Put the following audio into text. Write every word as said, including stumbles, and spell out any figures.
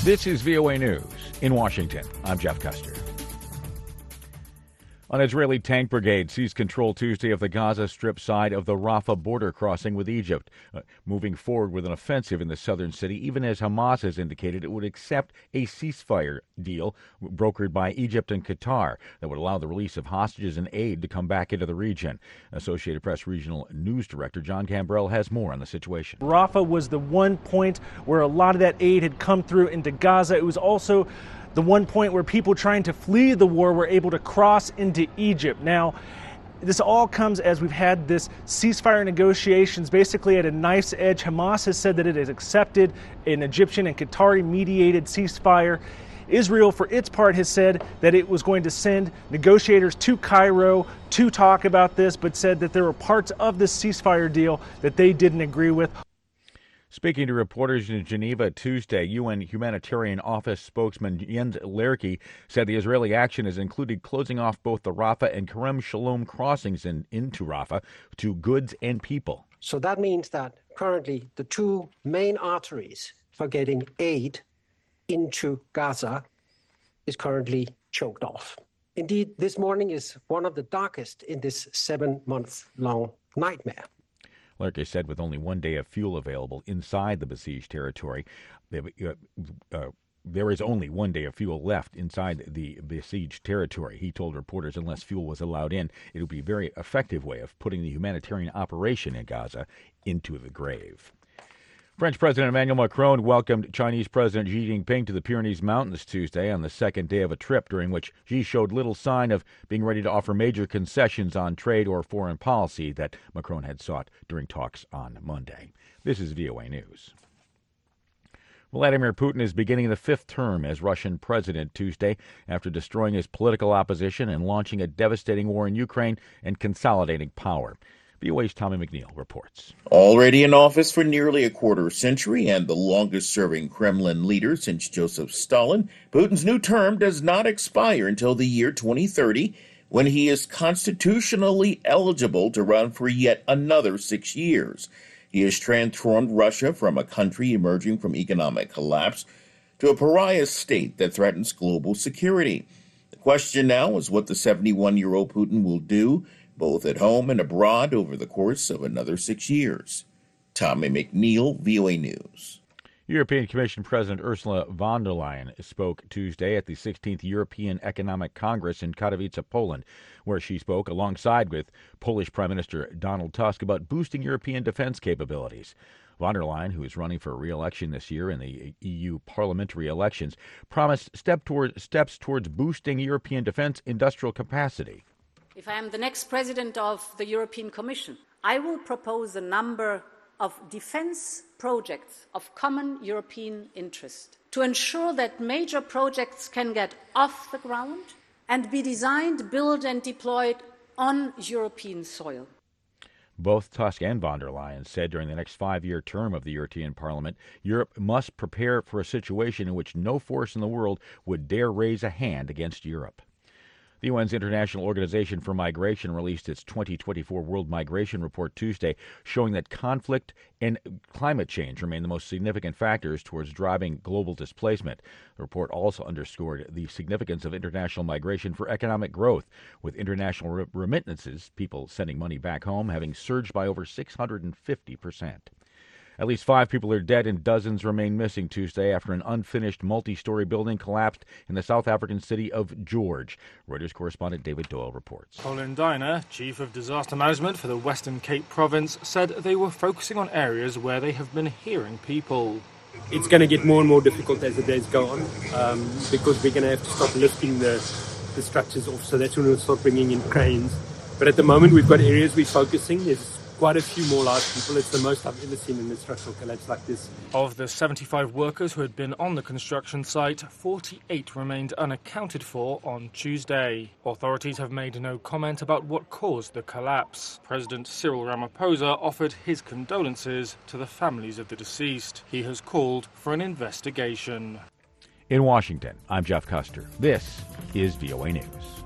This is V O A News in Washington. I'm Jeff Custer. An Israeli tank brigade seized control Tuesday of the Gaza Strip side of the Rafah border crossing with Egypt, uh, moving forward with an offensive in the southern city, even as Hamas has indicated it would accept a ceasefire deal brokered by Egypt and Qatar that would allow the release of hostages and aid to come back into the region. Associated Press Regional News Director John Cambrell has more on the situation. Rafah was the one point where a lot of that aid had come through into Gaza. It was also the one point where people trying to flee the war were able to cross into Egypt. Now, this all comes as we've had this ceasefire negotiations basically at a knife's edge. Hamas has said that it has accepted an Egyptian and Qatari mediated ceasefire. Israel, for its part, has said that it was going to send negotiators to Cairo to talk about this, but said that there were parts of this ceasefire deal that they didn't agree with. Speaking to reporters in Geneva Tuesday, U N Humanitarian Office spokesman Jens Lerke said the Israeli action has included closing off both the Rafah and Kerem Shalom crossings in, into Rafah to goods and people. So that means that currently the two main arteries for getting aid into Gaza is currently choked off. Indeed, this morning is one of the darkest in this seven-month-long nightmare. Lerke said with only one day of fuel available inside the besieged territory, uh, uh, there is only one day of fuel left inside the besieged territory. He told reporters unless fuel was allowed in, it would be a very effective way of putting the humanitarian operation in Gaza into the grave. French President Emmanuel Macron welcomed Chinese President Xi Jinping to the Pyrenees Mountains Tuesday on the second day of a trip during which Xi showed little sign of being ready to offer major concessions on trade or foreign policy that Macron had sought during talks on Monday. This is V O A News. Vladimir Putin is beginning the fifth term as Russian president Tuesday after destroying his political opposition and launching a devastating war in Ukraine and consolidating power. V O A's Tommy McNeil reports. Already in office for nearly a quarter century and the longest-serving Kremlin leader since Joseph Stalin, Putin's new term does not expire until the year twenty thirty, when he is constitutionally eligible to run for yet another six years. He has transformed Russia from a country emerging from economic collapse to a pariah state that threatens global security. The question now is what the seventy-one-year-old Putin will do both at home and abroad over the course of another six years. Tommy McNeil, V O A News. European Commission President Ursula von der Leyen spoke Tuesday at the sixteenth European Economic Congress in Katowice, Poland, where she spoke alongside with Polish Prime Minister Donald Tusk about boosting European defense capabilities. Von der Leyen, who is running for re-election this year in the E U parliamentary elections, promised step toward, steps towards boosting European defense industrial capacity. If I am the next president of the European Commission, I will propose a number of defense projects of common European interest to ensure that major projects can get off the ground and be designed, built and deployed on European soil. Both Tusk and von der Leyen said during the next five-year term of the European Parliament, Europe must prepare for a situation in which no force in the world would dare raise a hand against Europe. The U N's International Organization for Migration released its twenty twenty-four World Migration Report Tuesday, showing that conflict and climate change remain the most significant factors towards driving global displacement. The report also underscored the significance of international migration for economic growth, with international re- remittances, people sending money back home, having surged by over six hundred fifty percent. At least five people are dead and dozens remain missing Tuesday after an unfinished multi-story building collapsed in the South African city of George. Reuters correspondent David Doyle reports. Colin Diner, Chief of Disaster Management for the Western Cape Province, said they were focusing on areas where they have been hearing people. It's going to get more and more difficult as the days go on um, because we're going to have to start lifting the, the structures off, so that's when we'll start bringing in cranes. But at the moment we've got areas we're focusing. There's quite a few more live people. It's the most I've ever seen in a structural collapse like this. Of the seventy-five workers who had been on the construction site, forty-eight remained unaccounted for on Tuesday. Authorities have made no comment about what caused the collapse. President Cyril Ramaphosa offered his condolences to the families of the deceased. He has called for an investigation. In Washington, I'm Jeff Custer. This is V O A News.